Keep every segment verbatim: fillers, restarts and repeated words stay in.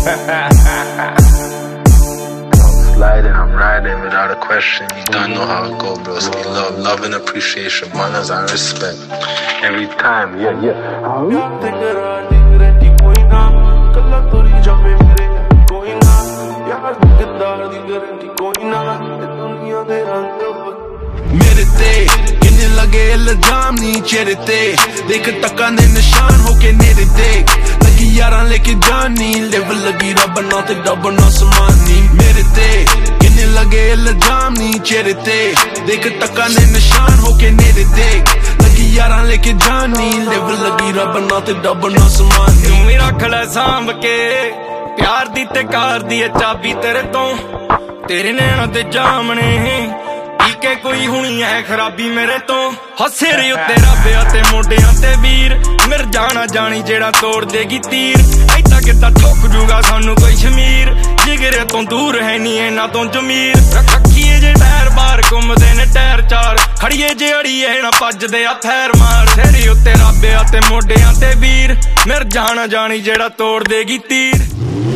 Sliding, I'm riding without a question. You don't know how it go, bro. So we love, love and appreciation, manners and respect. Every time, yeah, yeah. मेरे ते किन्ने लगे इल्जाम नी चेहरे ते देख तक्का ने निशान होके नेरे देख लगी यारां लेके जानी लिव लगी रब ना ते डब ना समानी मेरे ते किन्ने लगे इल्जाम नी चेहरे ते देख तक्का ने निशान होके नेरे देख लगी यारां लेके जानी लिव लगी रब ना ते डब ना समानी तू ही रख ले सांभ के प्यार दी ते कार दी चाबी तेरे तो तेरे नैना ते जामने के कोई हुनी है खराबी मेरे तो हसे रे उत्ते रब ते मोडियां ते वीर मेरे जाना जानी जेड़ा तोड़ देगी तीर ऐता किदा ठोक जूगा सानू कोई शमीर जिगरे तो दूर है नी इना तो जमीर रखीए जे टायर बाहर घुमदे ने टायर चार खड़िए जे अड़िए ना भजदे आ थैर मार सेरे उत्ते रब ते मोडियां ते वीर मेरे जाना जानी जेड़ा तोड़ देगी तीर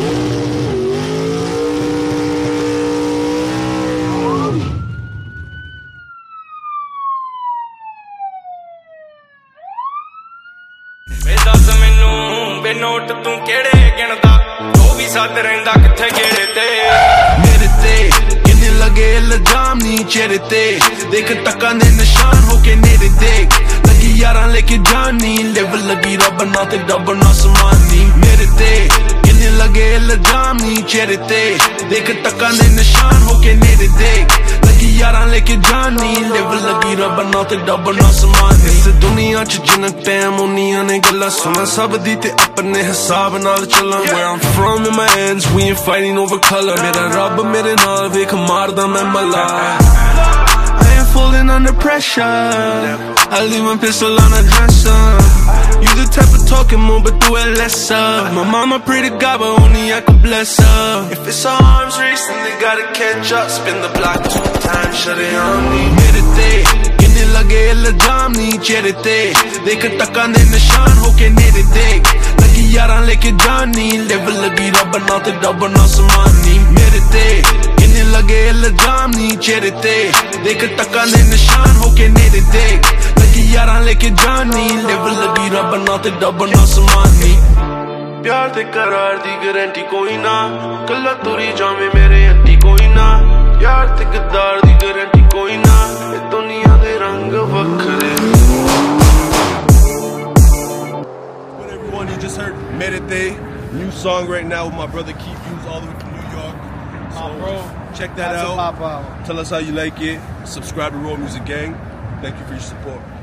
दस मैनू बे नोट तू केड़े गिनदा ओ भी साथ रहिंदा किथे गेड़े ते मेरे ते किन्ने लगे इल्जाम नी चेहरे ते देख तक्का ने निशान होके नेरे देख लगी यारां लेके जानी लिव लगी रब ना ते डब ना समानी मेरे ते किन्ने लगे इल्जाम नी चेहरे ते देख तक्का ने निशान होके नेरे देख लगी यारां लेके जानी लिव लगी रब ना ते डब ना समानी इस दुनिया च जिन्ना टाइम उन्नियां ने गल्लां सुना सब दी ते अपने हिसाब नाल चलां where I'm from in my ends we ain't fighting over color मेरा रब मेरे नाल वेख मारदा मैं मला I ain't falling under pressure I leave my pistol on a dresser You the type of talking more but do it lesser My mama pray to God but only I can bless her If it's an arms race then they gotta catch up Spin the block two times shut it on me मेरे ते किन्ने लगे इल्जाम नी चेहरे ते देख तक्का ने निशान होके नेरे देख लगी यारां लेके जानी लिव लगी रब ना ते डब ना समानी मेरे ते किन्ने लगे इल्जाम नी चेहरे ते देख तक्का ने निशान होके नेरे देख लगी यारां लेके जानी लिव लगी रब ना ते डब ना समानी प्यार ते करार दी गारंटी कोई ना कल्ला तुरी जावे मेरे अंटी कोई ना यार ते गद्दार दी गारंटी कोई ना ए दुनिया दे रंग वखरे What everyone, you just heard Medite, new song right now with my brother Keith Hughes all the way from New York. So oh, bro. check that out. Tell us how you like it. Subscribe to Raw Music Gang. Thank you for your support.